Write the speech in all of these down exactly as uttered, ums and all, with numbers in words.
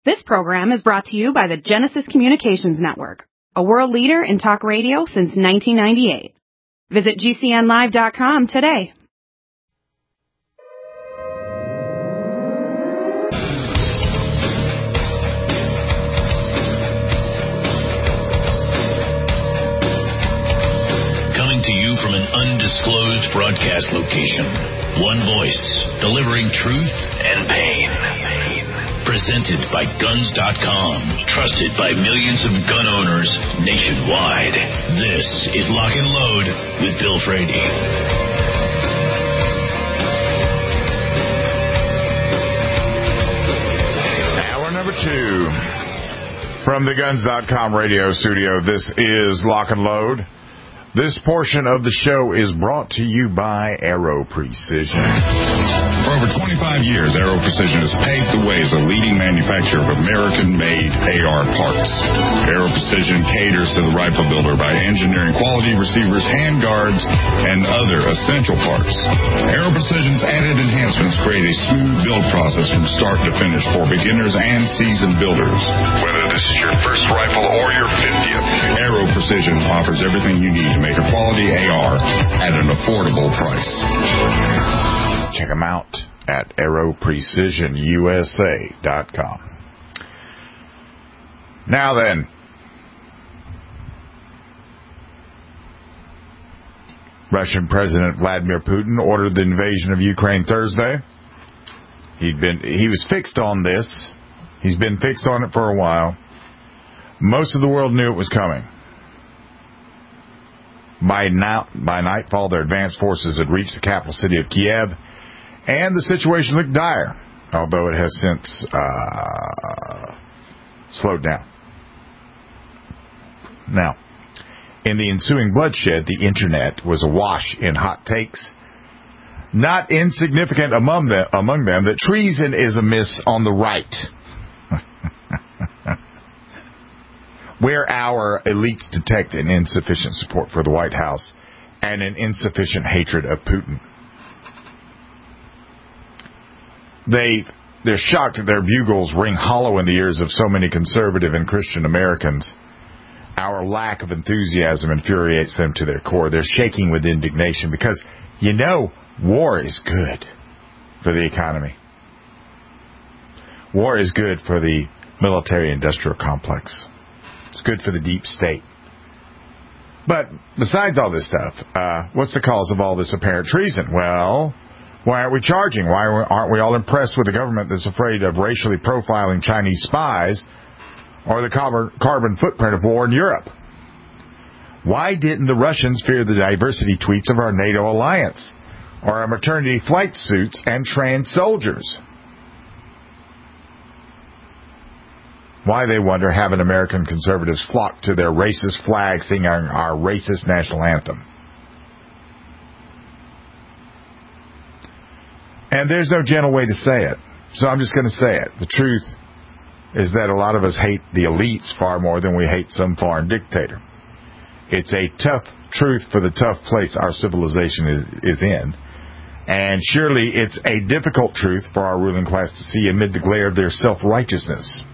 This program is brought to you by the Genesis Communications Network, a world leader in talk radio since nineteen ninety-eight. Visit G C N live dot com today. Coming to you from an undisclosed broadcast location. One voice, delivering truth and pain. Presented by Guns dot com, trusted by millions of gun owners nationwide. This is Lock and Load with Bill Frady. Hour number two from the Guns dot com radio studio. This is Lock and Load. This portion of the show is brought to you by Aero Precision. For over twenty-five years, Aero Precision has paved the way as a leading manufacturer of American-made A R parts. Aero Precision caters to the rifle builder by engineering quality receivers, handguards, and other essential parts. Aero Precision's added enhancements create a smooth build process from start to finish for beginners and seasoned builders. Whether this is your first rifle or your fiftieth, Aero Precision offers everything you need to make a quality A R at an affordable price. Check them out at aero precision U S A dot com. Now then, Russian President Vladimir Putin ordered the invasion of Ukraine Thursday. He'd been he was fixed on this. He's been fixed on it for a while. Most of the world knew it was coming. By now, by nightfall, their advanced forces had reached the capital city of Kiev, and the situation looked dire, although it has since uh, slowed down. Now, in the ensuing bloodshed, the internet was awash in hot takes. Not insignificant among them, among them that treason is amiss on the right, where our elites detect an insufficient support for the White House and an insufficient hatred of Putin. They, they're shocked that their bugles ring hollow in the ears of so many conservative and Christian Americans. Our lack of enthusiasm infuriates them to their core. They're shaking with indignation because, you know, war is good for the economy. War is good for the military-industrial complex. It's good for the deep state. But besides all this stuff, uh, what's the cause of all this apparent treason? Well, why aren't we charging? Why aren't we all impressed with a government that's afraid of racially profiling Chinese spies or the carbon footprint of war in Europe? Why didn't the Russians fear the diversity tweets of our NATO alliance or our maternity flight suits and trans soldiers? Why, they wonder, haven't American conservatives flocked to their racist flag singing our, our racist national anthem? And there's no gentle way to say it, so I'm just going to say it. The truth is that a lot of us hate the elites far more than we hate some foreign dictator. It's a tough truth for the tough place our civilization is, is in, and surely it's a difficult truth for our ruling class to see amid the glare of their self-righteousness.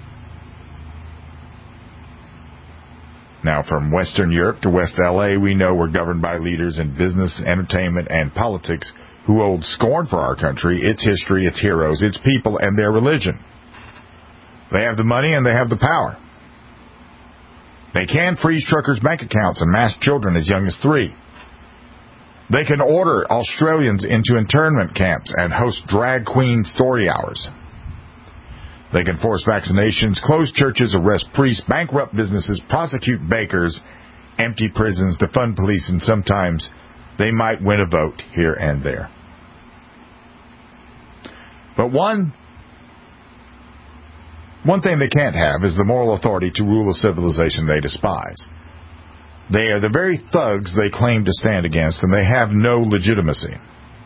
Now, from Western Europe to West L A, we know we're governed by leaders in business, entertainment, and politics who hold scorn for our country, its history, its heroes, its people, and their religion. They have the money and they have the power. They can freeze truckers' bank accounts and mass children as young as three. They can order Australians into internment camps and host drag queen story hours. They can force vaccinations, close churches, arrest priests, bankrupt businesses, prosecute bakers, empty prisons, defund police, and sometimes they might win a vote here and there. But one, one thing they can't have is the moral authority to rule a civilization they despise. They are the very thugs they claim to stand against, and they have no legitimacy.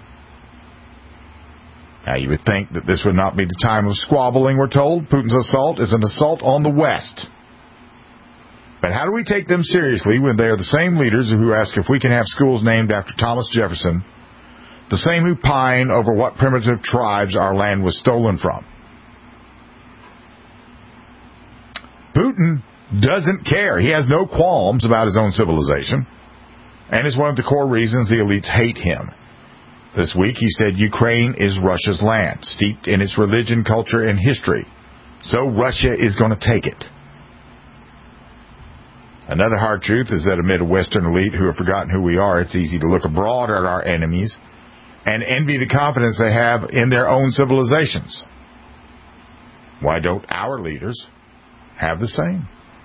Now, you would think that this would not be the time of squabbling, we're told. Putin's assault is an assault on the West. But how do we take them seriously when they are the same leaders who ask if we can have schools named after Thomas Jefferson, the same who pine over what primitive tribes our land was stolen from? Putin doesn't care. He has no qualms about his own civilization, and it's one of the core reasons the elites hate him. This week he said Ukraine is Russia's land, steeped in its religion, culture, and history. So Russia is going to take it. Another hard truth is that amid a Western elite who have forgotten who we are, it's easy to look abroad at our enemies and envy the confidence they have in their own civilizations. Why don't our leaders have the same?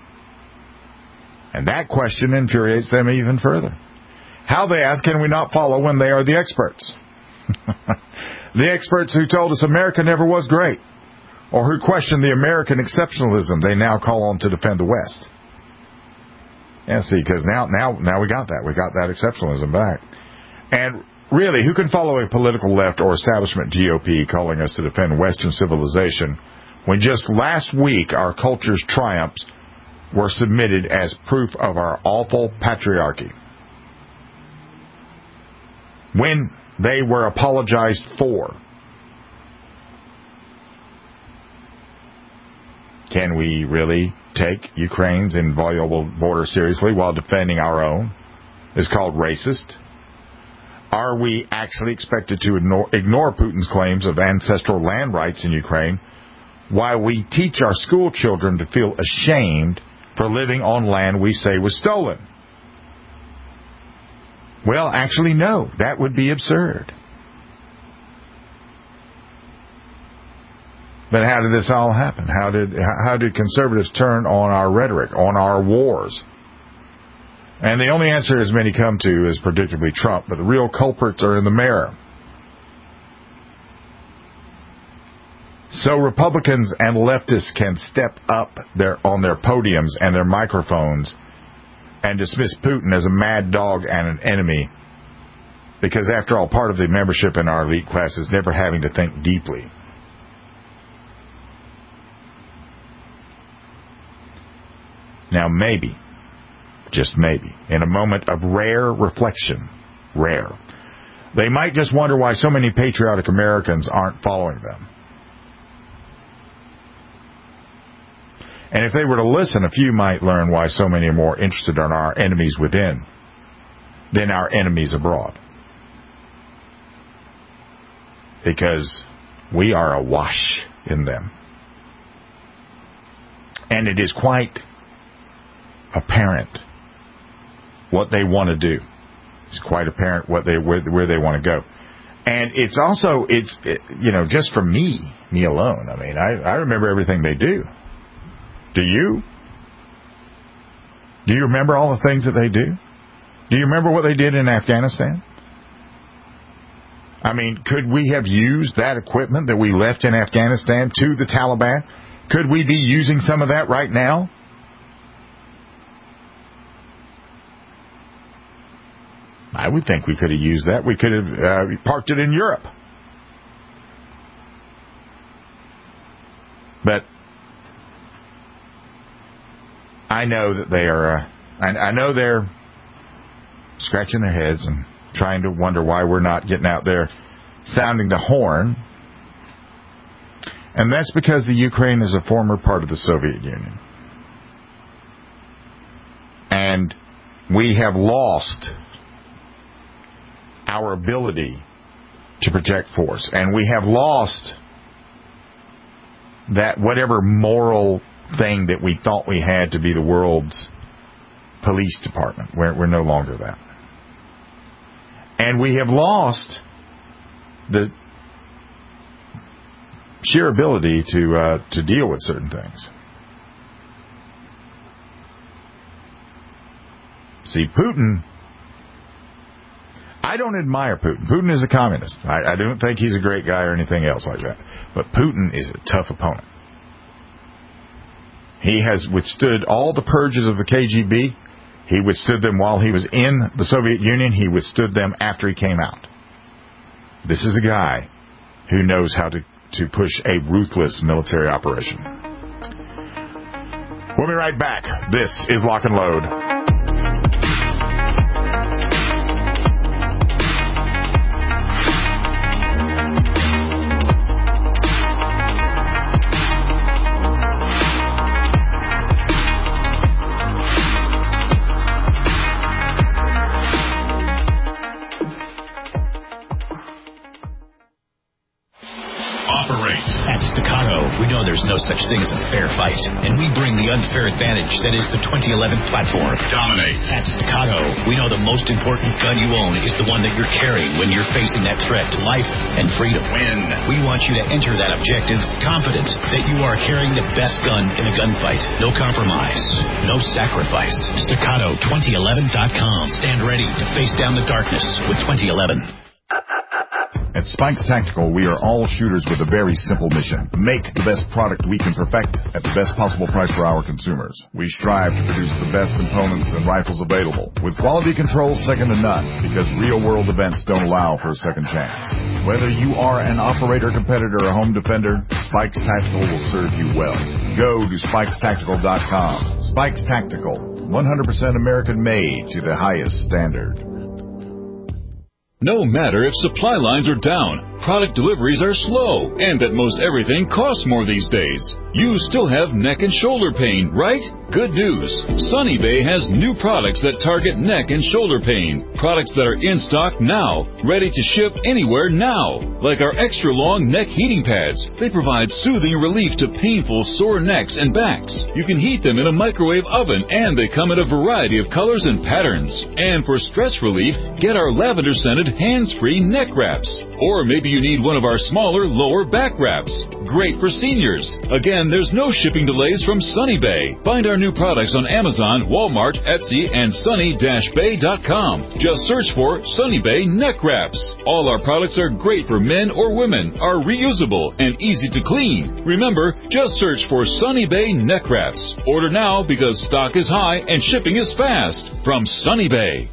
And that question infuriates them even further. How, they ask, can we not follow when they are the experts? The experts who told us America never was great, or who questioned the American exceptionalism they now call on to defend the West. Yeah, see, because now, now, now we got that. We got that exceptionalism back. And really, who can follow a political left or establishment G O P calling us to defend Western civilization when just last week our culture's triumphs were submitted as proof of our awful patriarchy? When they were apologized for. Can we really take Ukraine's inviolable border seriously while defending our own? Is called racist. Are we actually expected to ignore, ignore Putin's claims of ancestral land rights in Ukraine while we teach our school children to feel ashamed for living on land we say was stolen? Well, actually, no. That would be absurd. But how did this all happen? How did how did conservatives turn on our rhetoric, on our wars? And the only answer as many come to is predictably Trump, but the real culprits are in the mirror. So Republicans and leftists can step up their, on their podiums and their microphones and dismiss Putin as a mad dog and an enemy, because after all, part of the membership in our elite class is never having to think deeply. Now maybe, just maybe, in a moment of rare reflection, rare, they might just wonder why so many patriotic Americans aren't following them. And if they were to listen, a few might learn why so many are more interested in our enemies within than our enemies abroad. Because we are awash in them. And it is quite apparent what they want to do. It's quite apparent what they where, where they want to go. And it's also, it's it, you know, just for me, me alone. I mean, I, I remember everything they do. Do you? Do you remember all the things that they do? Do you remember what they did in Afghanistan? I mean, could we have used that equipment that we left in Afghanistan to the Taliban? Could we be using some of that right now? I would think we could have used that. We could have uh, parked it in Europe. But I know that they are, uh, I, I know they're scratching their heads and trying to wonder why we're not getting out there sounding the horn. And that's because the Ukraine is a former part of the Soviet Union. And we have lost our ability to project force. And we have lost that whatever moral thing that we thought we had to be the world's police department. We're, we're no longer that. And we have lost the sheer ability to uh, to deal with certain things. See, Putin, I don't admire Putin. Putin is a communist. I, I don't think he's a great guy or anything else like that. But Putin is a tough opponent. He has withstood all the purges of the K G B. He withstood them while he was in the Soviet Union. He withstood them after he came out. This is a guy who knows how to, to push a ruthless military operation. We'll be right back. This is Lock and Load. There's no such thing as a fair fight, and we bring the unfair advantage that is the twenty eleven platform. Dominate. At Staccato, we know the most important gun you own is the one that you're carrying when you're facing that threat to life and freedom. Win. We want you to enter that objective confident that you are carrying the best gun in a gunfight. No compromise, no sacrifice. Staccato twenty eleven dot com. Stand ready to face down the darkness with twenty eleven. At Spikes Tactical, we are all shooters with a very simple mission. Make the best product we can perfect at the best possible price for our consumers. We strive to produce the best components and rifles available, with quality control second to none, because real-world events don't allow for a second chance. Whether you are an operator, competitor, or home defender, Spikes Tactical will serve you well. Go to spikes tactical dot com. Spikes Tactical, one hundred percent American-made to the highest standard. No matter if supply lines are down, product deliveries are slow, and that most everything costs more these days, you still have neck and shoulder pain, right? Good news. Sunny Bay has new products that target neck and shoulder pain. Products that are in stock now, ready to ship anywhere now. Like our extra long neck heating pads. They provide soothing relief to painful sore necks and backs. You can heat them in a microwave oven, and they come in a variety of colors and patterns. And for stress relief, get our lavender scented hands-free neck wraps. Or maybe you need one of our smaller lower back wraps. Great for seniors. Again, there's no shipping delays from Sunny Bay. Find our new products on Amazon, Walmart, Etsy, and sunny dash bay dot com. Just search for Sunny Bay Neck Wraps. All our products are great for men or women, are reusable, and easy to clean. Remember, just search for Sunny Bay Neck Wraps. Order now because stock is high and shipping is fast. From Sunny Bay.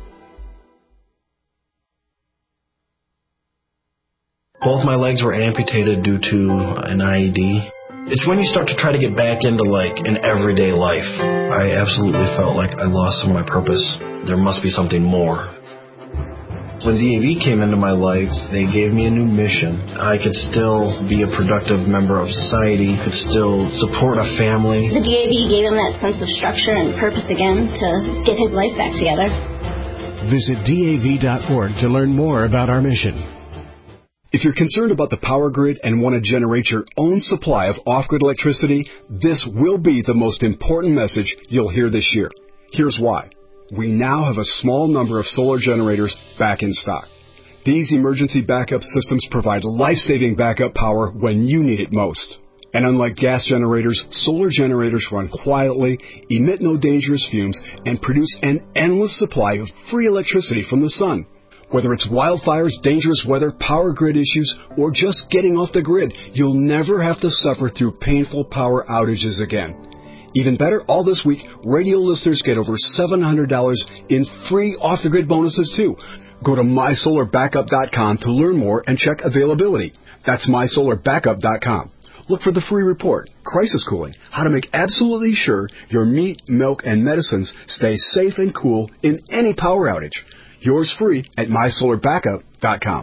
Both my legs were amputated due to an I E D. It's when you start to try to get back into, like, an everyday life. I absolutely felt like I lost some of my purpose. There must be something more. When D A V came into my life, they gave me a new mission. I could still be a productive member of society, could still support a family. The D A V gave him that sense of structure and purpose again to get his life back together. Visit D A V dot org to learn more about our mission. If you're concerned about the power grid and want to generate your own supply of off-grid electricity, this will be the most important message you'll hear this year. Here's why. We now have a small number of solar generators back in stock. These emergency backup systems provide life-saving backup power when you need it most. And unlike gas generators, solar generators run quietly, emit no dangerous fumes, and produce an endless supply of free electricity from the sun. Whether it's wildfires, dangerous weather, power grid issues, or just getting off the grid, you'll never have to suffer through painful power outages again. Even better, all this week, radio listeners get over seven hundred dollars in free off-the-grid bonuses, too. Go to my solar backup dot com to learn more and check availability. That's my solar backup dot com. Look for the free report, Crisis Cooling, how to make absolutely sure your meat, milk, and medicines stay safe and cool in any power outage. Yours free at my solar backup dot com.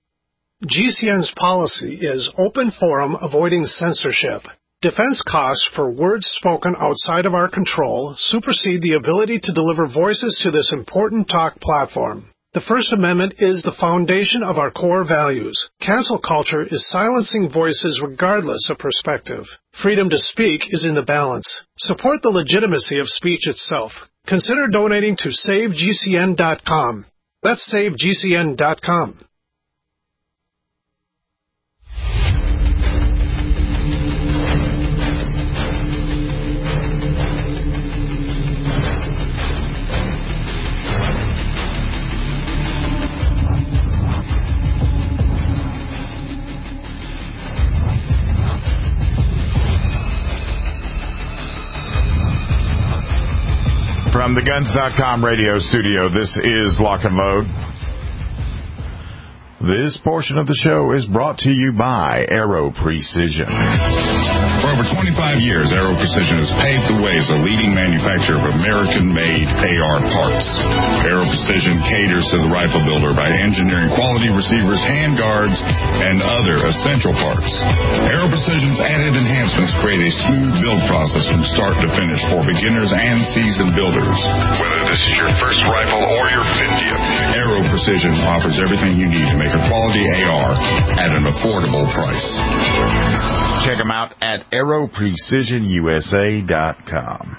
G C N's policy is open forum avoiding censorship. Defense costs for words spoken outside of our control supersede the ability to deliver voices to this important talk platform. The First Amendment is the foundation of our core values. Cancel culture is silencing voices regardless of perspective. Freedom to speak is in the balance. Support the legitimacy of speech itself. Consider donating to save G C N dot com. That's save G C N dot com. From the guns dot com radio studio, this is Lock and Load. This portion of the show is brought to you by Aero Precision. For over twenty-five years, Aero Precision has paved the way as a leading manufacturer of American-made A R parts. Aero Precision caters to the rifle builder by engineering quality receivers, handguards, and other essential parts. Aero Precision's added enhancements create a smooth build process from start to finish for beginners and seasoned builders. Whether this is your first rifle or your fiftieth, Aero Precision offers everything you need to make a quality A R at an affordable price. Check them out at aero precision u s a dot com.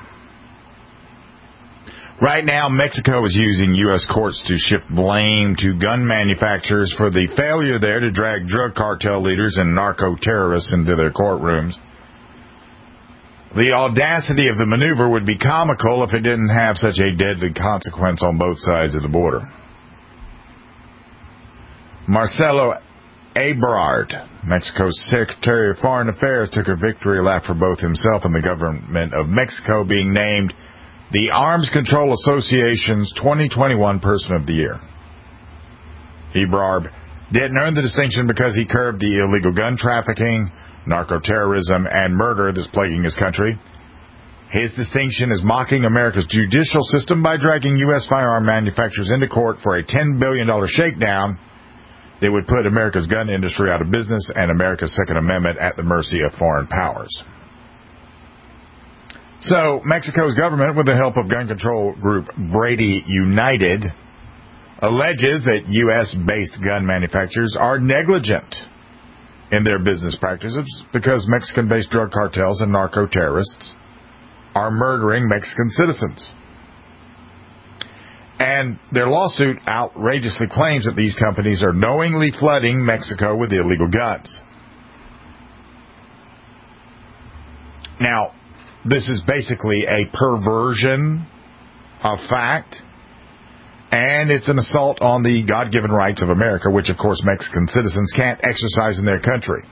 Right now, Mexico is using U S courts to shift blame to gun manufacturers for the failure there to drag drug cartel leaders and narco-terrorists into their courtrooms. The audacity of the maneuver would be comical if it didn't have such a deadly consequence on both sides of the border. Marcelo Ebrard, Mexico's Secretary of Foreign Affairs, took a victory lap for both himself and the government of Mexico, being named the Arms Control Association's twenty twenty-one Person of the Year. Ebrard didn't earn the distinction because he curbed the illegal gun trafficking, narco-terrorism, and murder that's plaguing his country. His distinction is mocking America's judicial system by dragging U S firearm manufacturers into court for a ten billion dollars shakedown that would put America's gun industry out of business and America's Second Amendment at the mercy of foreign powers. So, Mexico's government, with the help of gun control group Brady United, alleges that U S-based gun manufacturers are negligent in their business practices because Mexican-based drug cartels and narco-terrorists are murdering Mexican citizens. And their lawsuit outrageously claims that these companies are knowingly flooding Mexico with illegal guns. Now, this is basically a perversion of fact, and it's an assault on the God-given rights of America, which, of course, Mexican citizens can't exercise in their country.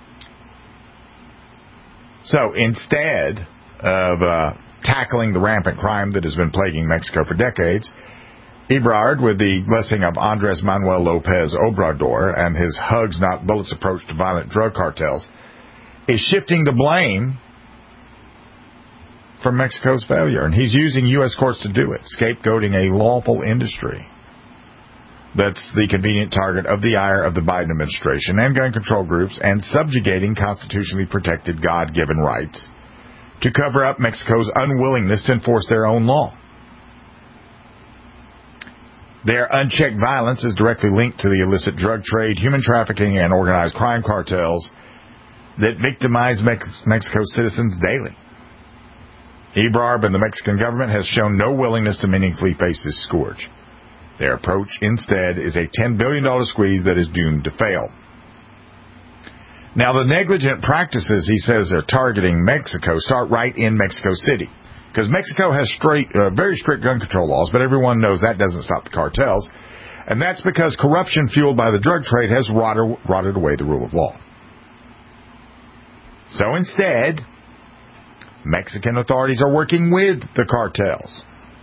So instead of uh, tackling the rampant crime that has been plaguing Mexico for decades, Ebrard, with the blessing of Andres Manuel Lopez Obrador and his hugs not bullets approach to violent drug cartels, is shifting the blame for Mexico's failure. And he's using U S courts to do it, scapegoating a lawful industry that's the convenient target of the ire of the Biden administration and gun control groups, and subjugating constitutionally protected God-given rights to cover up Mexico's unwillingness to enforce their own law. Their unchecked violence is directly linked to the illicit drug trade, human trafficking, and organized crime cartels that victimize Mex- Mexico's citizens daily. Ebrard and the Mexican government has shown no willingness to meaningfully face this scourge. Their approach, instead, is a ten billion dollars squeeze that is doomed to fail. Now, the negligent practices, he says, are targeting Mexico start right in Mexico City. Because Mexico has straight, uh, very strict gun control laws, but everyone knows that doesn't stop the cartels. And that's because corruption fueled by the drug trade has rotted, rotted away the rule of law. So instead, Mexican authorities are working with the cartels.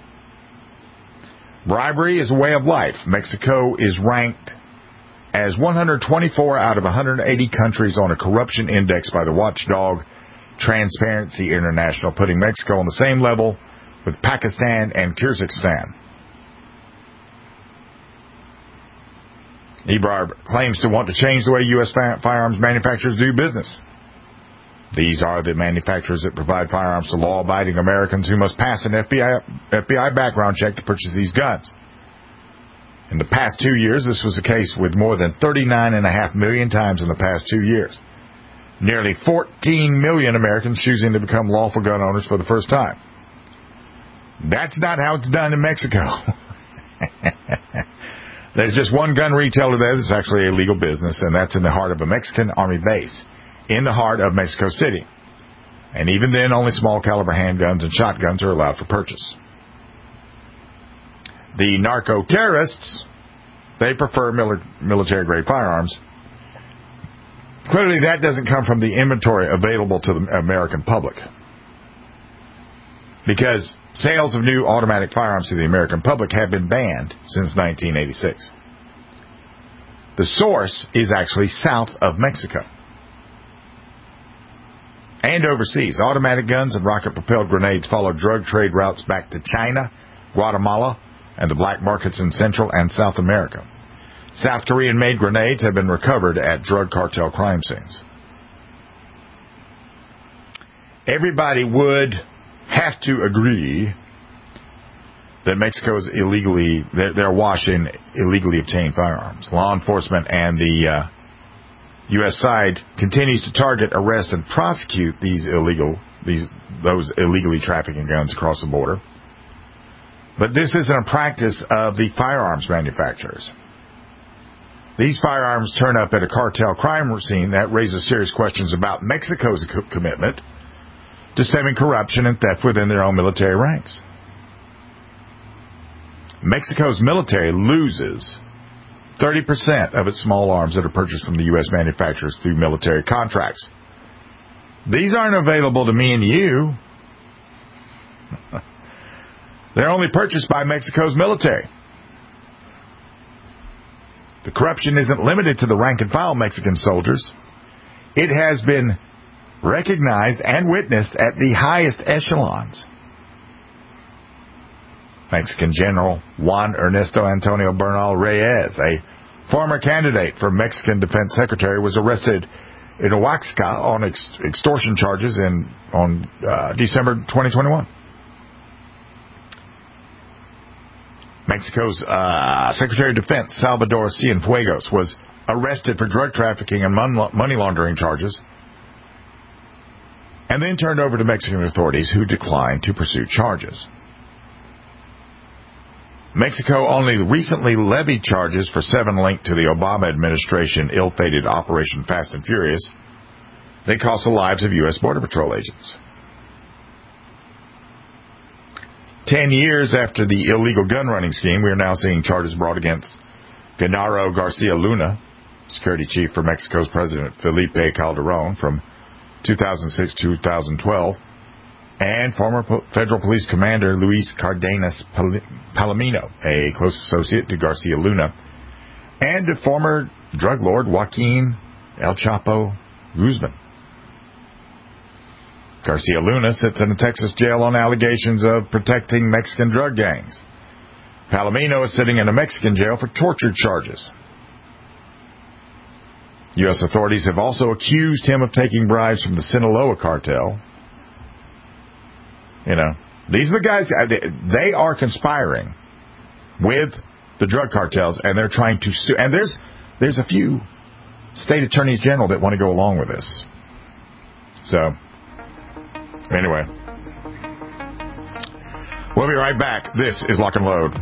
Bribery is a way of life. Mexico is ranked as one hundred twenty-four out of one hundred eighty countries on a corruption index by the watchdog Transparency International, putting Mexico on the same level with Pakistan and Kyrgyzstan. Ebrard claims to want to change the way U S firearms manufacturers do business. These are the manufacturers that provide firearms to law-abiding Americans who must pass an F B I, F B I background check to purchase these guns. In the past two years, this was the case with more than thirty-nine point five million times in the past two years. Nearly fourteen million Americans choosing to become lawful gun owners for the first time. That's not how it's done in Mexico. There's just one gun retailer there that's actually a legal business, and that's in the heart of a Mexican Army base, in the heart of Mexico City. And even then, only small caliber handguns and shotguns are allowed for purchase. The narco-terrorists, they prefer military-grade firearms. Clearly, that doesn't come from the inventory available to the American public, because sales of new automatic firearms to the American public have been banned since nineteen eighty-six. The source is actually south of Mexico. And overseas, automatic guns and rocket-propelled grenades follow drug trade routes back to China, Guatemala, and the black markets in Central and South America. South Korean-made grenades have been recovered at drug cartel crime scenes. Everybody would have to agree that Mexico is illegally, they're, they're awash in illegally obtained firearms. Law enforcement and the uh, U S side continues to target, arrest, and prosecute these illegal, these those illegally trafficking guns across the border. But this isn't a practice of the firearms manufacturers. These firearms turn up at a cartel crime scene that raises serious questions about Mexico's commitment to stemming corruption and theft within their own military ranks. Mexico's military loses thirty percent of its small arms that are purchased from the U S manufacturers through military contracts. These aren't available to me and you. They're only purchased by Mexico's military. The corruption isn't limited to the rank-and-file Mexican soldiers. It has been recognized and witnessed at the highest echelons. Mexican General Juan Ernesto Antonio Bernal Reyes, a former candidate for Mexican Defense Secretary, was arrested in Oaxaca on ex- extortion charges in on uh, December twenty twenty-one. Mexico's uh, Secretary of Defense, Salvador Cienfuegos, was arrested for drug trafficking and money laundering charges and then turned over to Mexican authorities, who declined to pursue charges. Mexico only recently levied charges for seven linked to the Obama administration ill-fated Operation Fast and Furious. They cost the lives of U S Border Patrol agents. Ten years after the illegal gun running scheme, we are now seeing charges brought against Genaro Garcia Luna, security chief for Mexico's President Felipe Calderón from two thousand six to two thousand twelve, and former federal police commander Luis Cardenas Palomino, a close associate to Garcia Luna, and former drug lord Joaquin El Chapo Guzman. Garcia Luna sits in a Texas jail on allegations of protecting Mexican drug gangs. Palomino is sitting in a Mexican jail for torture charges. U S authorities have also accused him of taking bribes from the Sinaloa cartel. You know, these are the guys, they are conspiring with the drug cartels, and they're trying to sue. And there's there's a few state attorneys general that want to go along with this. So, anyway, we'll be right back. This is Lock and Load.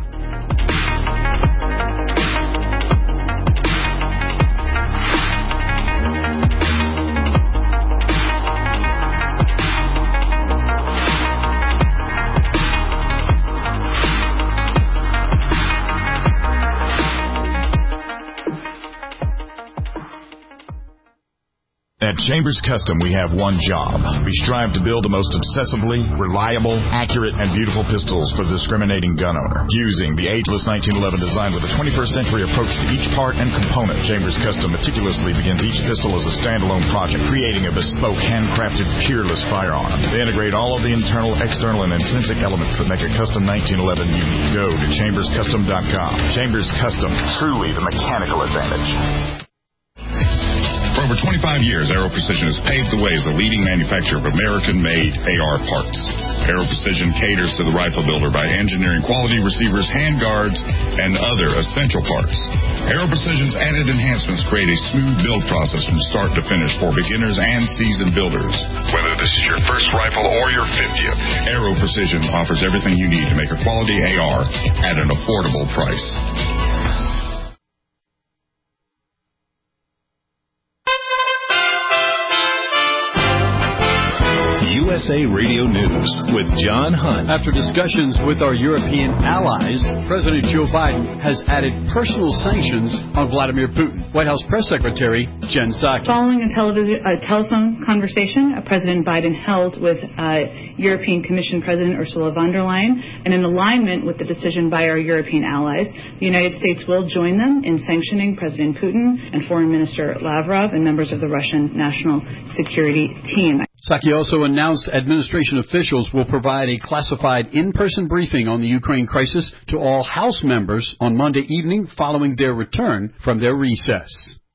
At Chambers Custom, we have one job. We strive to build the most obsessively, reliable, accurate, and beautiful pistols for the discriminating gun owner. Using the ageless nineteen eleven design with a twenty-first century approach to each part and component, Chambers Custom meticulously begins each pistol as a standalone project, creating a bespoke, handcrafted, peerless firearm. They integrate all of the internal, external, and intrinsic elements that make a custom nineteen eleven unique. Go to chambers custom dot com. Chambers Custom, truly the mechanical advantage. For over twenty-five years, Aero Precision has paved the way as a leading manufacturer of American-made A R parts. Aero Precision caters to the rifle builder by engineering quality receivers, handguards, and other essential parts. Aero Precision's added enhancements create a smooth build process from start to finish for beginners and seasoned builders. Whether this is your first rifle or your fiftieth, Aero Precision offers everything you need to make a quality A R at an affordable price. U S A Radio News with John Hunt. After discussions with our European allies, President Joe Biden has added personal sanctions on Vladimir Putin. White House Press Secretary Jen Psaki. Following a, television, a telephone conversation President Biden held with uh, European Commission President Ursula von der Leyen, and in alignment with the decision by our European allies, the United States will join them in sanctioning President Putin and Foreign Minister Lavrov and members of the Russian National Security Team. Psaki also announced administration officials will provide a classified in-person briefing on the Ukraine crisis to all House members on Monday evening following their return from their recess.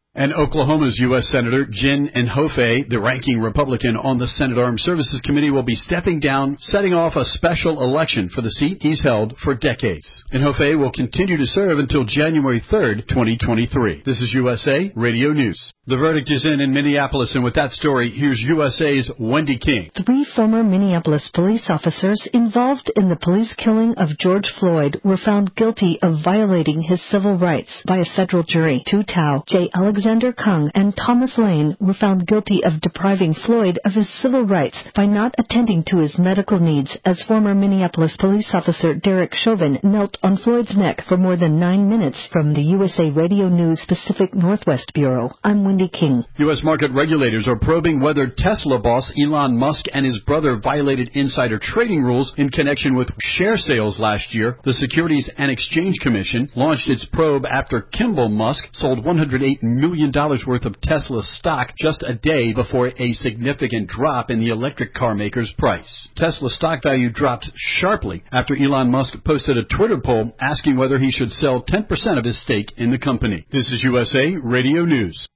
And Oklahoma's U S. Senator Jen Inhofe, the ranking Republican on the Senate Armed Services Committee, will be stepping down, setting off a special election for the seat he's held for decades. Inhofe will continue to serve until January third, twenty twenty-three. This is U S A Radio News. The verdict is in in Minneapolis, and with that story, here's U S A's Wendy King. Three former Minneapolis police officers involved in the police killing of George Floyd were found guilty of violating his civil rights by a federal jury. Tu Tao, J. Alexander Kung, and Thomas Lane were found guilty of depriving Floyd of his civil rights by not attending to his medical needs, as former Minneapolis police officer Derek Chauvin knelt on Floyd's neck for more than nine minutes. From the U S A Radio News Pacific Northwest Bureau, I'm Wendy King. U S market regulators are probing whether Tesla boss Elon Musk and his brother violated insider trading rules in connection with share sales last year. The Securities and Exchange Commission launched its probe after Kimball Musk sold one hundred eight million dollars worth of Tesla stock just a day before a significant drop in the electric car maker's price. Tesla stock value dropped sharply after Elon Musk posted a Twitter poll asking whether he should sell ten percent of his stake in the company. This is U S A Radio News.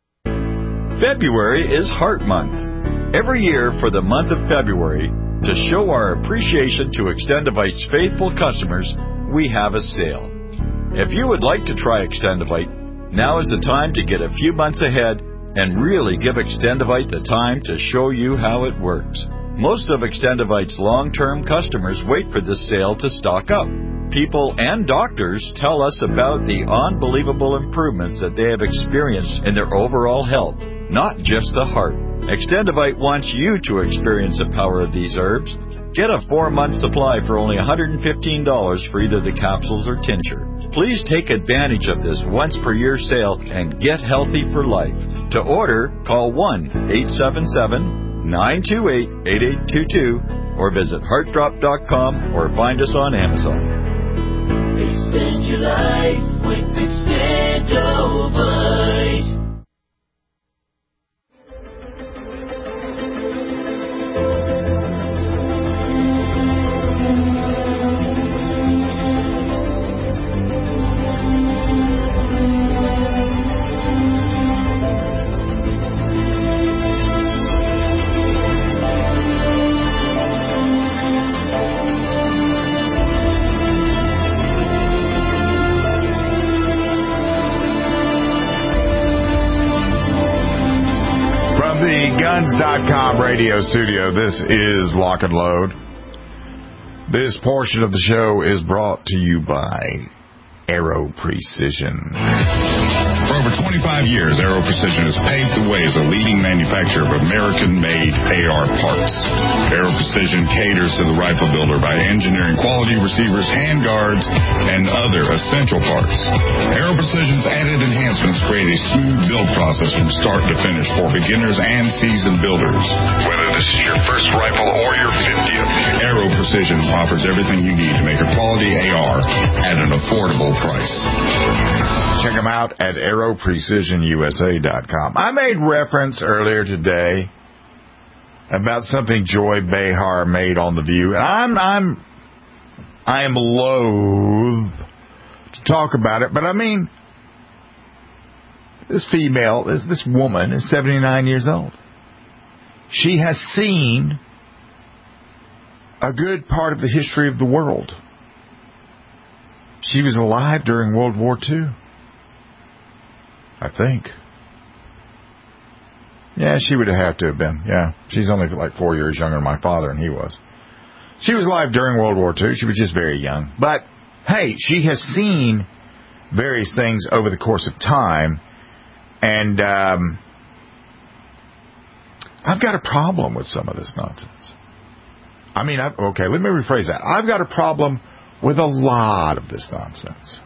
February is Heart Month. Every year for the month of February, to show our appreciation to Extendivite's faithful customers, we have a sale. If you would like to try Extendivite, now is the time to get a few months ahead and really give Extendivite the time to show you how it works. Most of Extendivite's long-term customers wait for this sale to stock up. People and doctors tell us about the unbelievable improvements that they have experienced in their overall health, not just the heart. Extendivite wants you to experience the power of these herbs. Get a four-month supply for only one hundred fifteen dollars for either the capsules or tincture. Please take advantage of this once-per-year sale and get healthy for life. To order, call one eight seven seven, nine two eight, eight eight two two or visit heart drop dot com or find us on Amazon. Extend your life with Extendivite. Guns dot com radio studio. This is Lock and Load. This portion of the show is brought to you by Aero Precision. For over twenty-five years, Aero Precision has paved the way as a leading manufacturer of American-made A R parts. Aero Precision caters to the rifle builder by engineering quality receivers, handguards, and other essential parts. Aero Precision's added enhancements create a smooth build process from start to finish for beginners and seasoned builders. Whether this is your first rifle or your fiftieth, Aero Precision offers everything you need to make a quality A R at an affordable price. Check them out at aero precision u s a dot com. I made reference earlier today about something Joy Behar made on The View, and I'm I'm I am loath to talk about it, but I mean, this female, this, this woman is seventy-nine years old. She has seen a good part of the history of the world. She was alive during World War Two. I think. Yeah, she would have to have been. Yeah, she's only like four years younger than my father, and he was. She was alive during World War Two. She was just very young. But, hey, she has seen various things over the course of time, and um, I've got a problem with some of this nonsense. I mean, I've, okay, let me rephrase that. I've got a problem with a lot of this nonsense.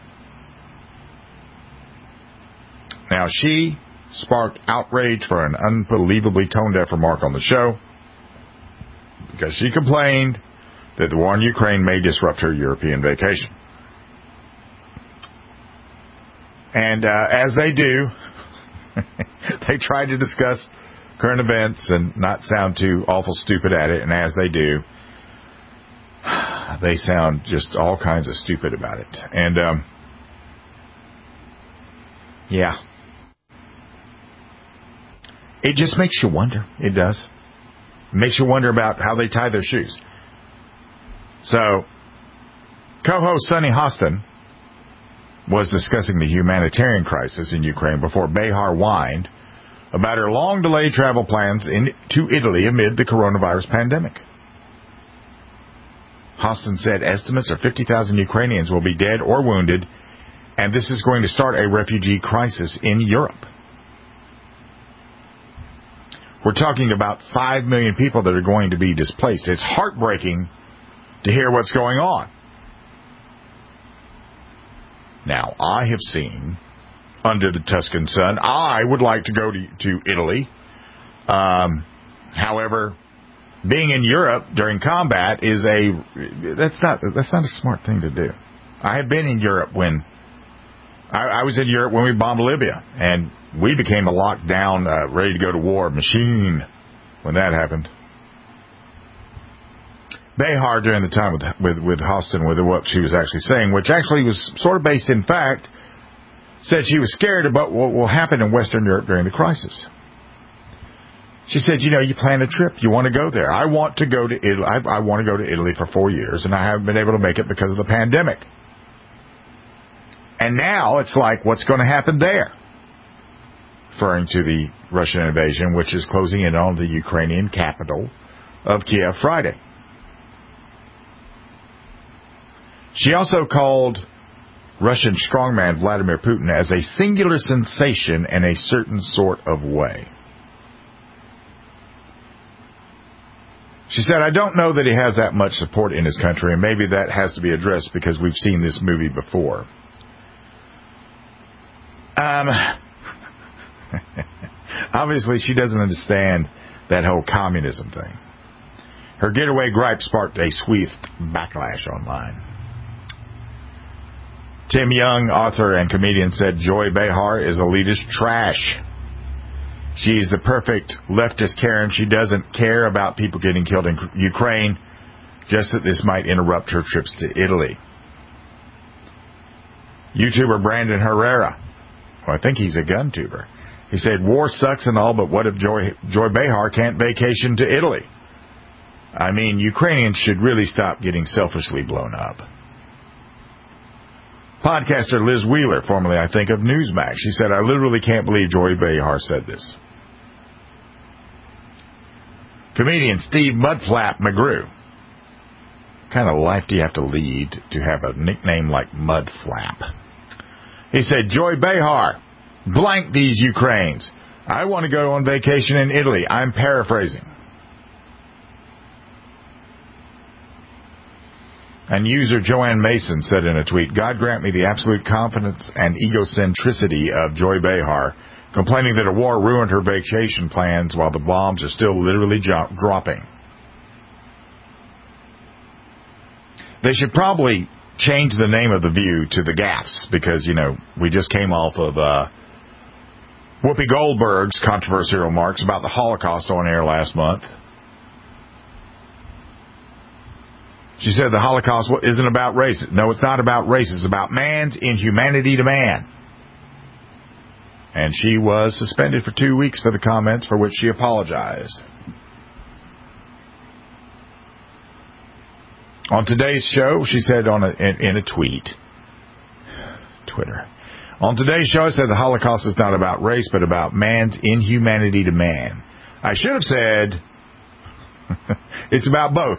Now, she sparked outrage for an unbelievably tone-deaf remark on the show because she complained that the war in Ukraine may disrupt her European vacation. And uh, as they do, they try to discuss current events and not sound too awful stupid at it. And as they do, they sound just all kinds of stupid about it. And, um, yeah. it just makes you wonder. It does. It makes you wonder about how they tie their shoes. So, co-host Sunny Hostin was discussing the humanitarian crisis in Ukraine before Behar whined about her long-delayed travel plans in, to Italy amid the coronavirus pandemic. Hostin said estimates of fifty thousand Ukrainians will be dead or wounded, and this is going to start a refugee crisis in Europe. We're talking about five million people that are going to be displaced. It's heartbreaking to hear what's going on. Now, I have seen Under the Tuscan Sun. I would like to go to, to Italy. Um, however, being in Europe during combat is a that's not that's not a smart thing to do. I have been in Europe when I, I was in Europe when we bombed Libya, and we became a lockdown, uh, ready to go to war machine when that happened. Behar, during the time with with with Hostin, with what she was actually saying, which actually was sort of based in fact, said she was scared about what will happen in Western Europe during the crisis. She said, you know, you plan a trip, you want to go there. I want to go to Italy. I, I want to go to Italy for four years, and I haven't been able to make it because of the pandemic. And now it's like, what's going to happen there? Referring to the Russian invasion, which is closing in on the Ukrainian capital of Kiev Friday. She also called Russian strongman Vladimir Putin as a singular sensation in a certain sort of way. She said, I don't know that he has that much support in his country, and maybe that has to be addressed because we've seen this movie before. Um, obviously, she doesn't understand that whole communism thing. Her getaway gripe sparked a swift backlash online. Tim Young, author and comedian, said Joy Behar is elitist trash. She's the perfect leftist Karen. She doesn't care about people getting killed in Ukraine, just that this might interrupt her trips to Italy. YouTuber Brandon Herrera, well, I think he's a gun tuber. He said, war sucks and all, but what if Joy, Joy Behar can't vacation to Italy? I mean, Ukrainians should really stop getting selfishly blown up. Podcaster Liz Wheeler, formerly, I think, of Newsmax, she said, I literally can't believe Joy Behar said this. Comedian Steve Mudflap McGrew. What kind of life do you have to lead to have a nickname like Mudflap? He said, Joy Behar, blank these Ukraines. I want to go on vacation in Italy. I'm paraphrasing. And user Joanne Mason said in a tweet, God grant me the absolute confidence and egocentricity of Joy Behar, complaining that a war ruined her vacation plans while the bombs are still literally jo- dropping. They should probably change the name of the View to The Gaps, because, you know, we just came off of uh, Whoopi Goldberg's controversial remarks about the Holocaust on air last month. She said the Holocaust isn't about race. No, it's not about race. It's about man's inhumanity to man. And she was suspended for two weeks for the comments, for which she apologized. On today's show, she said on a, in, in a tweet, Twitter, on today's show, I said the Holocaust is not about race, but about man's inhumanity to man. I should have said it's about both.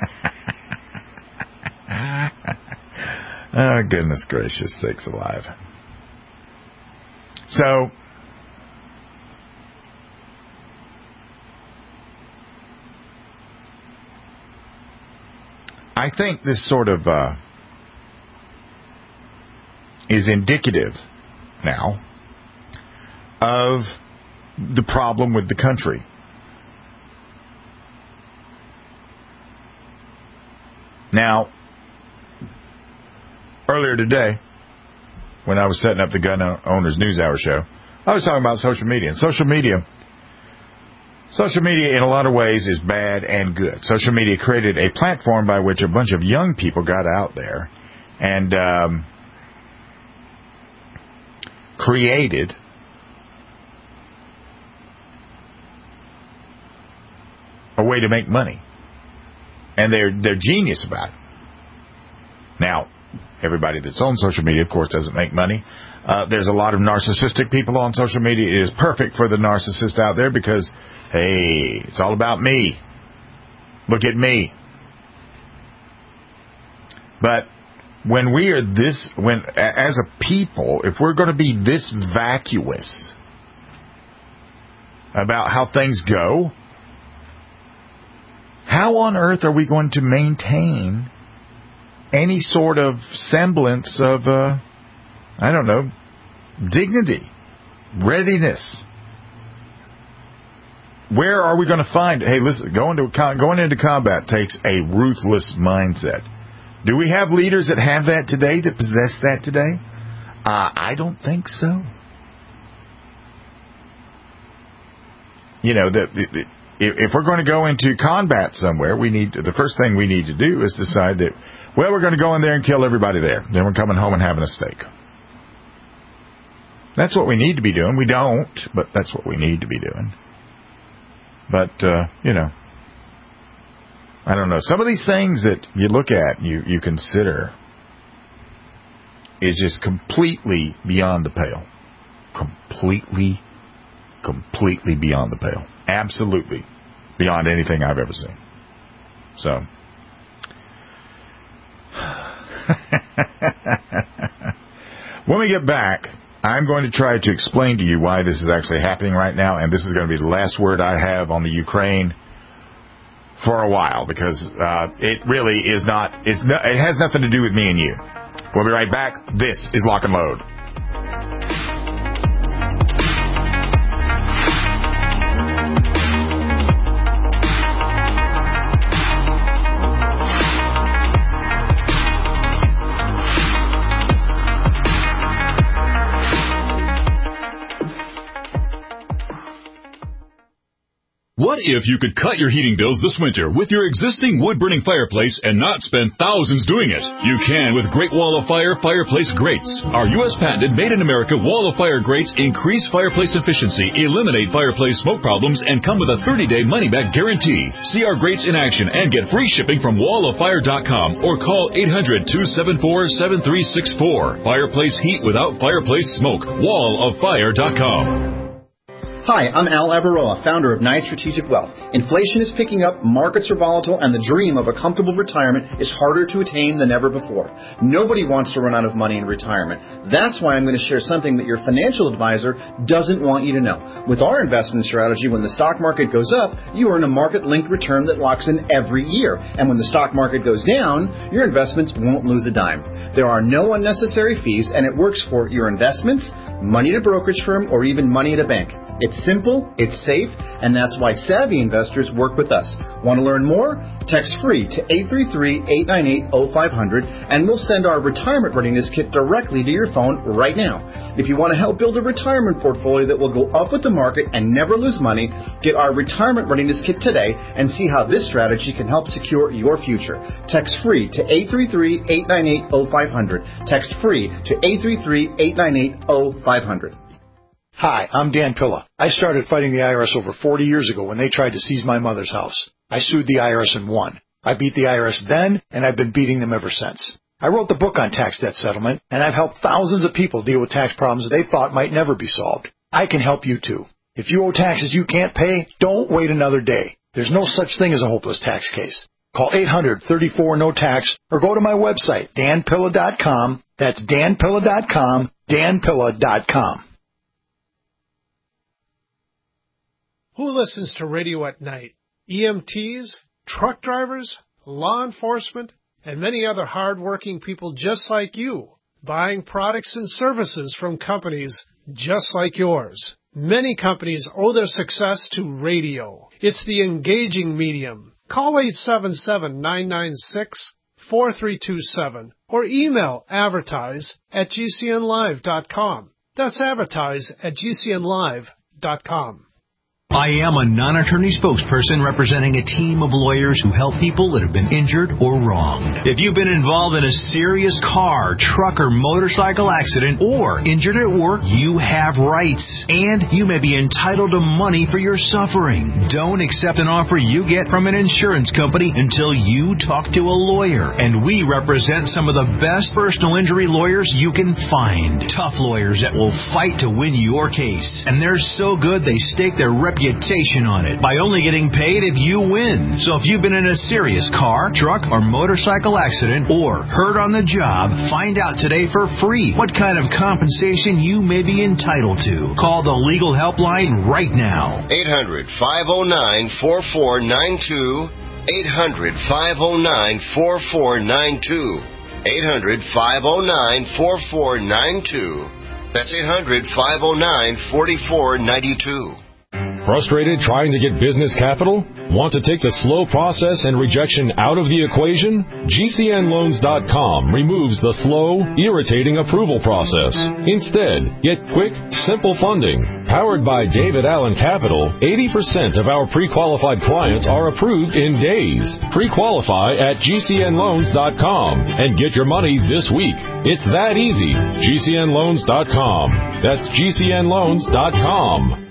Oh, goodness gracious sakes alive. So, I think this sort of uh, is indicative now of the problem with the country. Now, earlier today, when I was setting up the Gun Owners News Hour show, I was talking about social media. And social media, social media in a lot of ways is bad and good. Social media created a platform by which a bunch of young people got out there and um, created a way to make money. And they're they're genius about it. Now, everybody that's on social media, of course, doesn't make money. Uh, there's a lot of narcissistic people on social media. It is perfect for the narcissist out there because, hey, it's all about me. Look at me. But when we are this, when as a people, if we're going to be this vacuous about how things go, how on earth are we going to maintain any sort of semblance of, uh, I don't know, dignity, readiness? Where are we going to find? Hey, listen, going to going into combat takes a ruthless mindset. Do we have leaders that have that today, that possess that today? Uh, I don't think so. You know, the, the, the, if we're going to go into combat somewhere, we need to, the first thing we need to do is decide that, well, we're going to go in there and kill everybody there. Then we're coming home and having a steak. That's what we need to be doing. We don't, but that's what we need to be doing. But, uh, you know, I don't know. Some of these things that you look at, you, you consider, is just completely beyond the pale. Completely, completely beyond the pale. Absolutely beyond anything I've ever seen. So, when we get back, I'm going to try to explain to you why this is actually happening right now, and this is going to be the last word I have on the Ukraine for a while, because uh, it really is not, it's no, it has nothing to do with me and you. We'll be right back. This is Lock and Load. What if you could cut your heating bills this winter with your existing wood-burning fireplace and not spend thousands doing it? You can with Great Wall of Fire fireplace grates. Our U S patented made-in-America Wall of Fire grates increase fireplace efficiency, eliminate fireplace smoke problems, and come with a thirty-day money-back guarantee. See our grates in action and get free shipping from wall of fire dot com or call eight hundred, two seven four, seven three six four. Fireplace heat without fireplace smoke. wall of fire dot com. Hi, I'm Al Abaroa, founder of Knight Strategic Wealth. Inflation is picking up, markets are volatile, and the dream of a comfortable retirement is harder to attain than ever before. Nobody wants to run out of money in retirement. That's why I'm going to share something that your financial advisor doesn't want you to know. With our investment strategy, when the stock market goes up, you earn a market-linked return that locks in every year. And when the stock market goes down, your investments won't lose a dime. There are no unnecessary fees, and it works for your investments, money at a brokerage firm, or even money at a bank. It's simple, it's safe, and that's why savvy investors work with us. Want to learn more? Text FREE to eight three three, eight nine eight, zero five zero zero, and we'll send our retirement readiness kit directly to your phone right now. If you want to help build a retirement portfolio that will go up with the market and never lose money, get our retirement readiness kit today and see how this strategy can help secure your future. Text FREE to eight three three, eight nine eight, zero five zero zero. Text FREE to eight three three, eight nine eight, zero five zero zero. Hi, I'm Dan Pilla. I started fighting the I R S over forty years ago when they tried to seize my mother's house. I sued the I R S and won. I beat the I R S then, and I've been beating them ever since. I wrote the book on tax debt settlement, and I've helped thousands of people deal with tax problems they thought might never be solved. I can help you too. If you owe taxes you can't pay, don't wait another day. There's no such thing as a hopeless tax case. Call eight hundred, thirty-four, no tax or go to my website, dan pilla dot com. That's dan pilla dot com, dan pilla dot com. Who listens to radio at night? E M Ts, truck drivers, law enforcement, and many other hard-working people just like you, buying products and services from companies just like yours. Many companies owe their success to radio. It's the engaging medium. Call eight seven seven, nine nine six, four three two seven or email advertise at g c n live dot com. That's advertise at g c n live dot com. I am a non-attorney spokesperson representing a team of lawyers who help people that have been injured or wronged. If you've been involved in a serious car, truck, or motorcycle accident or injured at work, you have rights, and you may be entitled to money for your suffering. Don't accept an offer you get from an insurance company until you talk to a lawyer. And we represent some of the best personal injury lawyers you can find. Tough lawyers that will fight to win your case. And they're so good they stake their reputation on it by only getting paid if you win. So if you've been in a serious car, truck, or motorcycle accident or hurt on the job, find out today for free what kind of compensation you may be entitled to. Call the legal helpline right now. eight hundred, five oh nine, four four nine two. eight hundred, five oh nine, four four nine two. eight hundred, five oh nine, four four nine two. That's eight hundred, five oh nine, four four nine two. Frustrated trying to get business capital? Want to take the slow process and rejection out of the equation? G C N loans dot com removes the slow, irritating approval process. Instead, get quick, simple funding. Powered by David Allen Capital, eighty percent of our pre-qualified clients are approved in days. Pre-qualify at G C N loans dot com and get your money this week. It's that easy. G C N loans dot com. That's G C N loans dot com.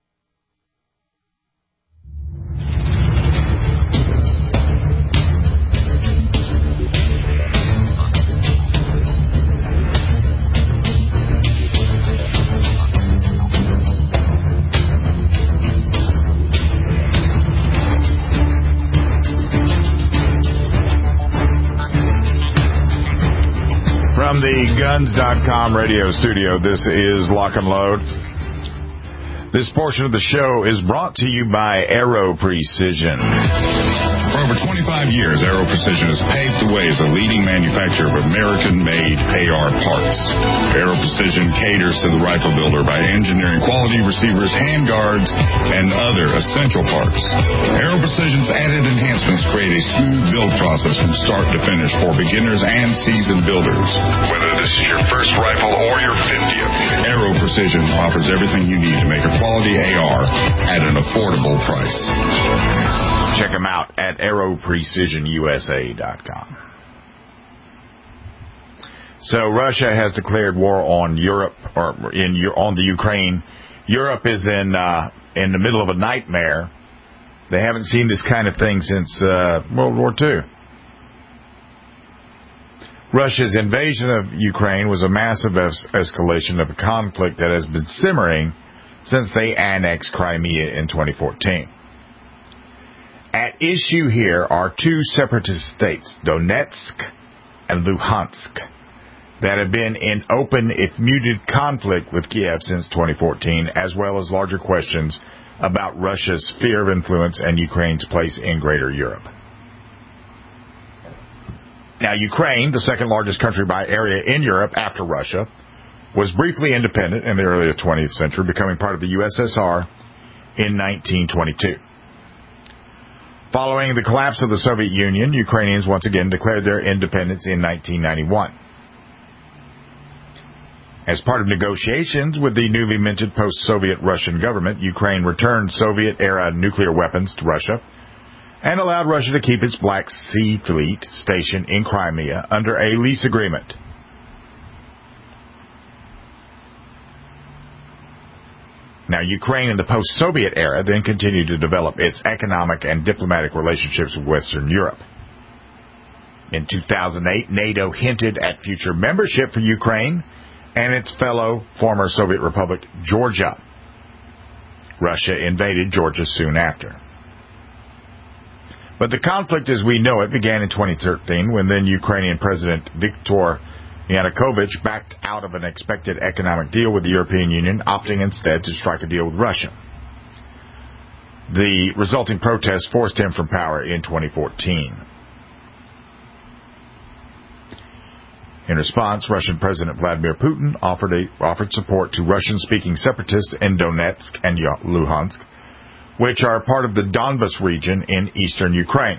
From the Guns dot com radio studio, this is Lock and Load. This portion of the show is brought to you by Aero Precision. For over twenty-five years, Aero Precision has paved the way as a leading manufacturer of American-made A R parts. Aero Precision caters to the rifle builder by engineering quality receivers, handguards, and other essential parts. Aero Precision's added enhancements create a smooth build process from start to finish for beginners and seasoned builders. Whether this is your first rifle or your fiftieth, Aero Precision offers everything you need to make a quality A R at an affordable price. Check them out at aero precision U S A dot com. So Russia has declared war on Europe, or in on the Ukraine. Europe is in uh, in the middle of a nightmare. They haven't seen this kind of thing since uh, World War Two. Russia's invasion of Ukraine was a massive es- escalation of a conflict that has been simmering since they annexed Crimea in twenty fourteen. At issue here are two separatist states, Donetsk and Luhansk, that have been in open, if muted, conflict with Kiev since twenty fourteen, as well as larger questions about Russia's sphere of influence and Ukraine's place in Greater Europe. Now, Ukraine, the second largest country by area in Europe after Russia, was briefly independent in the early twentieth century, becoming part of the U S S R in nineteen twenty-two. Following the collapse of the Soviet Union, Ukrainians once again declared their independence in nineteen ninety-one. As part of negotiations with the newly minted post-Soviet Russian government, Ukraine returned Soviet-era nuclear weapons to Russia and allowed Russia to keep its Black Sea Fleet stationed in Crimea under a lease agreement. Now, Ukraine in the post-Soviet era then continued to develop its economic and diplomatic relationships with Western Europe. In two thousand eight, NATO hinted at future membership for Ukraine and its fellow former Soviet Republic, Georgia. Russia invaded Georgia soon after. But the conflict as we know it began in twenty thirteen when then Ukrainian President Viktor Yanukovych backed out of an expected economic deal with the European Union, opting instead to strike a deal with Russia. The resulting protests forced him from power in twenty fourteen. In response, Russian President Vladimir Putin offered, a, offered support to Russian-speaking separatists in Donetsk and Luhansk, which are part of the Donbas region in eastern Ukraine.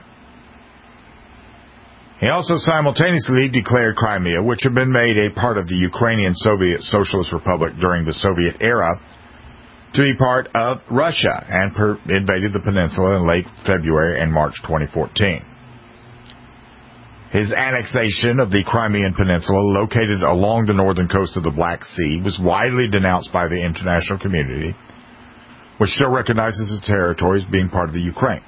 He also simultaneously declared Crimea, which had been made a part of the Ukrainian Soviet Socialist Republic during the Soviet era, to be part of Russia and per- invaded the peninsula in late February and March twenty fourteen. His annexation of the Crimean Peninsula, located along the northern coast of the Black Sea, was widely denounced by the international community, which still recognizes his territory as being part of the Ukraine.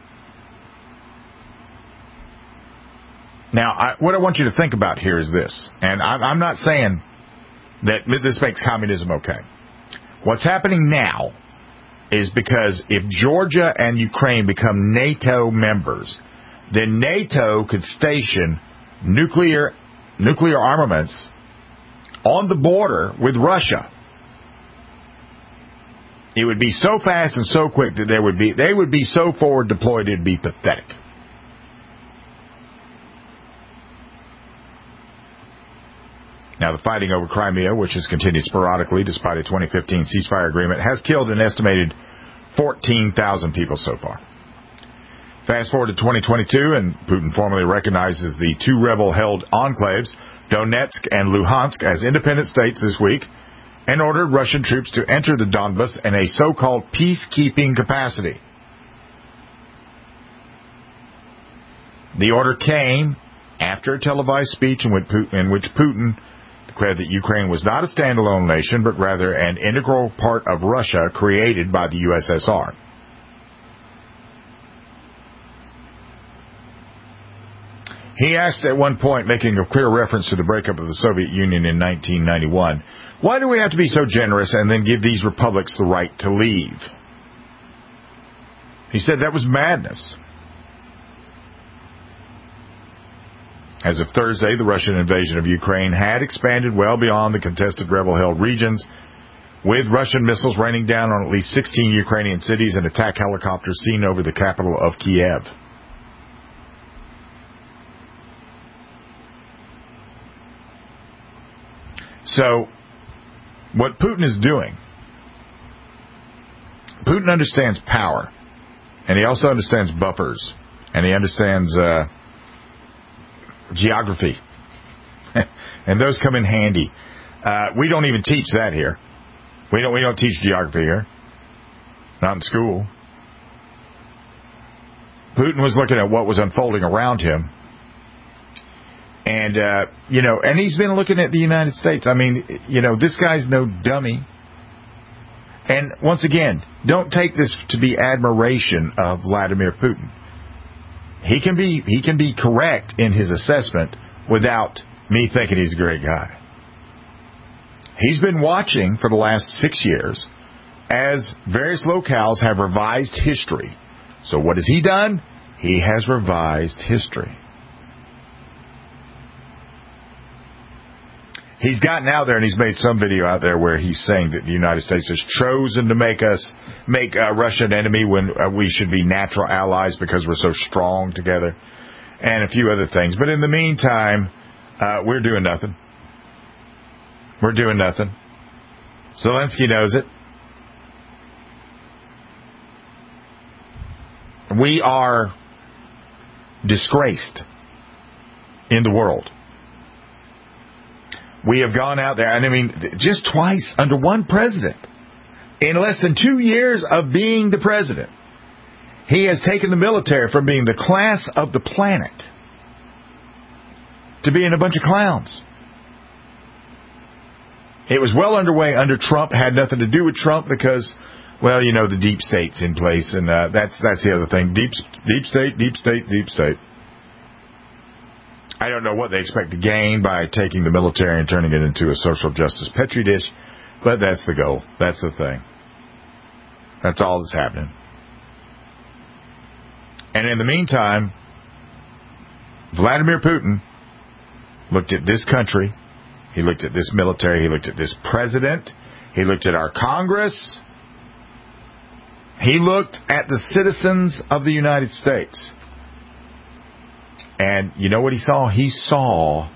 Now, I, what I want you to think about here is this, and I'm, I'm not saying that this makes communism okay. What's happening now is because if Georgia and Ukraine become NATO members, then NATO could station nuclear nuclear armaments on the border with Russia. It would be so fast and so quick that there would be they would be so forward deployed it'd be pathetic. Now, the fighting over Crimea, which has continued sporadically despite a twenty fifteen ceasefire agreement, has killed an estimated fourteen thousand people so far. Fast forward to twenty twenty-two, and Putin formally recognizes the two rebel-held enclaves, Donetsk and Luhansk, as independent states this week, and ordered Russian troops to enter the Donbas in a so-called peacekeeping capacity. The order came after a televised speech in which Putin declared that Ukraine was not a standalone nation, but rather an integral part of Russia created by the U S S R. He asked at one point, making a clear reference to the breakup of the Soviet Union in nineteen ninety-one, why do we have to be so generous and then give these republics the right to leave? He said that was madness. As of Thursday, the Russian invasion of Ukraine had expanded well beyond the contested rebel-held regions, with Russian missiles raining down on at least sixteen Ukrainian cities and attack helicopters seen over the capital of Kiev. So, what Putin is doing, Putin understands power, and he also understands buffers, and he understands uh, geography, and those come in handy. Uh, we don't even teach that here. We don't. We don't teach geography here, not in school. Putin was looking at what was unfolding around him. And, uh, you know, and he's been looking at the United States. I mean, you know, this guy's no dummy. And once again, don't take this to be admiration of Vladimir Putin. He can be, he can be correct in his assessment without me thinking he's a great guy. He's been watching for the last six years as various locales have revised history. So what has he done? He has revised history. He's gotten out there and he's made some video out there where he's saying that the United States has chosen to make us, make uh, Russia an enemy when uh, we should be natural allies because we're so strong together, and a few other things. But in the meantime, uh, we're doing nothing. We're doing nothing. Zelensky knows it. We are disgraced in the world. We have gone out there, and I mean, just twice under one president, in less than two years of being the president, he has taken the military from being the class of the planet to being a bunch of clowns. It was well underway under Trump. Had nothing to do with Trump because, well, you know, the deep state's in place, and uh, that's that's the other thing. Deep, deep state, deep state, deep state. I don't know what they expect to gain by taking the military and turning it into a social justice petri dish, but that's the goal. That's the thing. That's all that's happening. And in the meantime, Vladimir Putin looked at this country, he looked at this military, he looked at this president, he looked at our Congress, he looked at the citizens of the United States. And you know what he saw? He saw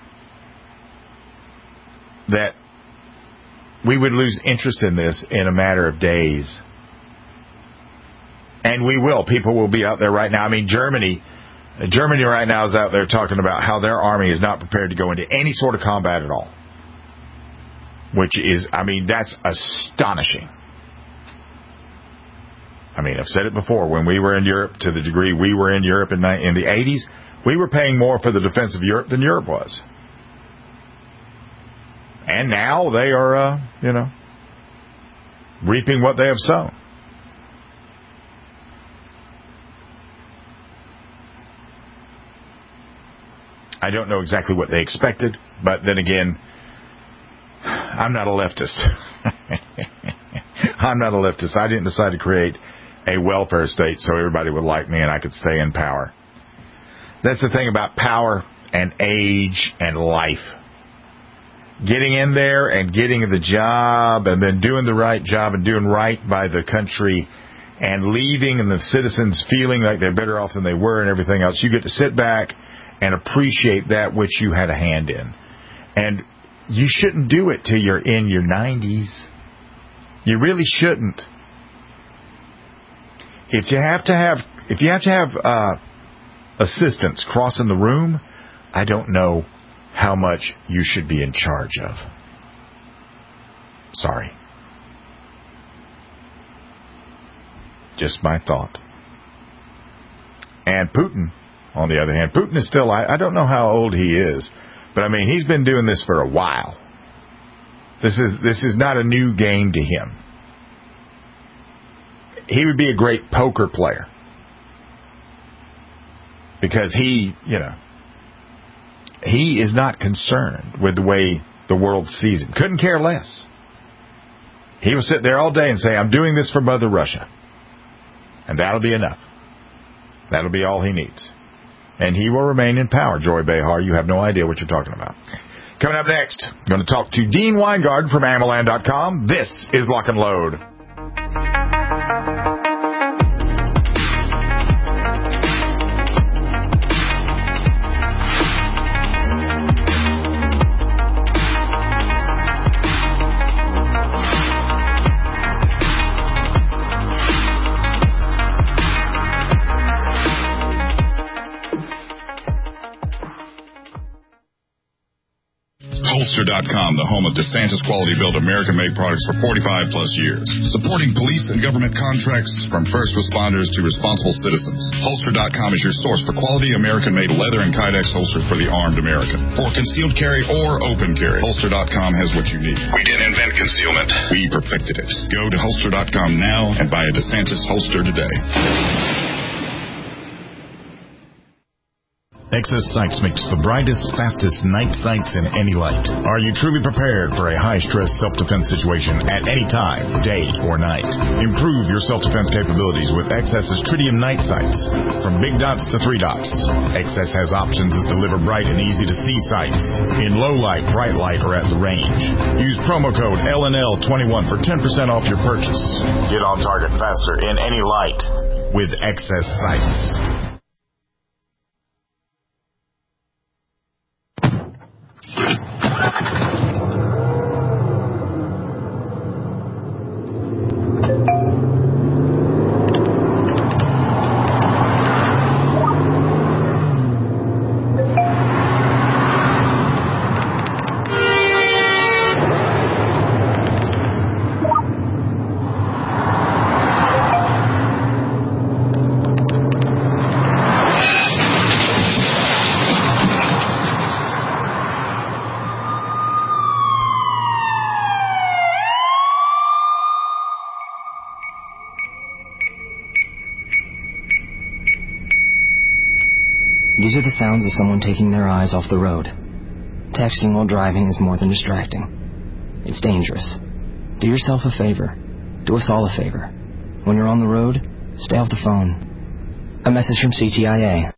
that we would lose interest in this in a matter of days. And we will. People will be out there right now. I mean, Germany, Germany right now is out there talking about how their army is not prepared to go into any sort of combat at all. Which is, I mean, that's astonishing. I mean, I've said it before. When we were in Europe, to the degree we were in Europe in, in the eighties, we were paying more for the defense of Europe than Europe was. And now they are, uh, you know, reaping what they have sown. I don't know exactly what they expected, but then again, I'm not a leftist. I'm not a leftist. I didn't decide to create a welfare state so everybody would like me and I could stay in power. That's the thing about power and age and life. Getting in there and getting the job and then doing the right job and doing right by the country and leaving and the citizens feeling like they're better off than they were and everything else. You get to sit back and appreciate that which you had a hand in. And you shouldn't do it till you're in your nineties. You really shouldn't. If you have to have, if you have to have uh, assistants crossing the room, I don't know how much you should be in charge of. Sorry. Just my thought. And Putin, on the other hand, Putin is still, I, I don't know how old he is, but I mean, he's been doing this for a while. This is, this is not a new game to him. He would be a great poker player. Because he, you know, he is not concerned with the way the world sees him. Couldn't care less. He will sit there all day and say, I'm doing this for Mother Russia. And that'll be enough. That'll be all he needs. And he will remain in power, Joy Behar. You have no idea what you're talking about. Coming up next, I'm going to talk to Dean Weingard from Amaland dot com. This is Lock and Load. Holster dot com, the home of DeSantis quality-built American-made products for forty-five plus years. Supporting police and government contracts from first responders to responsible citizens. Holster dot com is your source for quality American-made leather and Kydex holsters for the armed American. For concealed carry or open carry, Holster dot com has what you need. We didn't invent concealment. We perfected it. Go to Holster dot com now and buy a DeSantis holster today. Excess Sights makes the brightest, fastest night sights in any light. Are you truly prepared for a high-stress self-defense situation at any time, day or night? Improve your self-defense capabilities with Excess's Tritium night sights. From big dots to three dots, Excess has options that deliver bright and easy-to-see sights in low light, bright light, or at the range. Use promo code L N L twenty-one for ten percent off your purchase. Get on target faster in any light with Excess Sights. These are the sounds of someone taking their eyes off the road. Texting while driving is more than distracting. It's dangerous. Do yourself a favor. Do us all a favor. When you're on the road, stay off the phone. A message from C T I A.